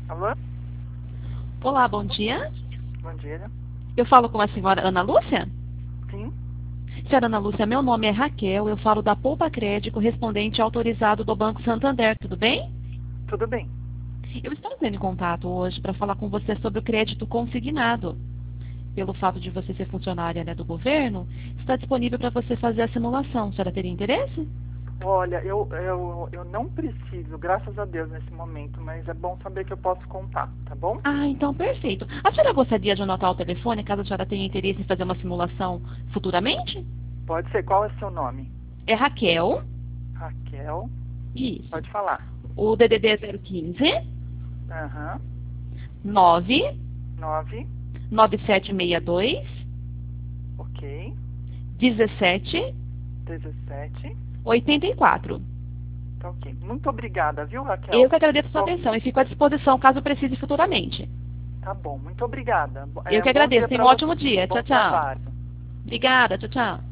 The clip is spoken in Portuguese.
Alô? Olá, bom dia. Bom dia. Eu falo com a senhora Ana Lúcia? Sim? Senhora Ana Lúcia, meu nome é Raquel, eu falo da Poupa Crédito, correspondente autorizado do Banco Santander, tudo bem? Tudo bem. Eu estou entrando em contato hoje para falar com você sobre o crédito consignado. Pelo fato de você ser funcionária, né, do governo, está disponível para você fazer a simulação. A senhora teria interesse? Olha, eu não preciso, graças a Deus, nesse momento, mas é bom saber que eu posso contar, tá bom? Ah, então perfeito. A senhora gostaria de anotar o telefone caso a senhora tenha interesse em fazer uma simulação futuramente? Pode ser. Qual é seu nome? É Raquel. Raquel. Isso. Pode falar. O DDD é 015 Aham. 9 9. 9762 Ok. 17 17. 84. Tá ok. Muito obrigada, viu, Eu Raquel? que agradeço a sua Bom, atenção e fico à disposição caso precise futuramente. tá bom. Muito obrigada. Eu que Um bom agradeço. dia Tenha para um você. ótimo dia. Bom Tchau, tchau. trabalho. Obrigada. Tchau, tchau.